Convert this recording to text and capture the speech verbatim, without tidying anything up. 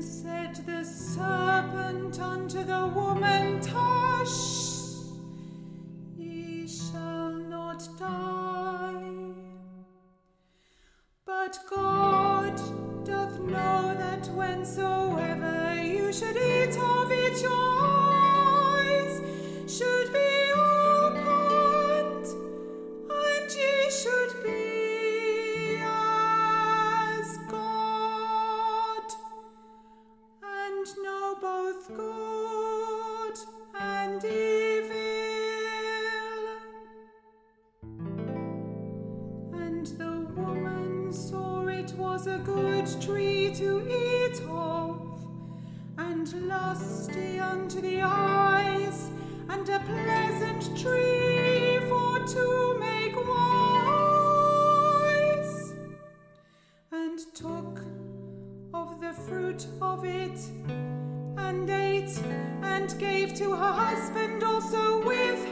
Said the serpent unto the woman, Tush, ye shall not die. But God doth know that whensoever you should eat of it, your eyes should be opened, and ye should be as God, and know both good and evil. And the woman saw it was a good tree to eat of, and lusty unto the eyes, and a pleasant tree for to make wise. And took of the fruit of it, and ate, and gave to her husband also with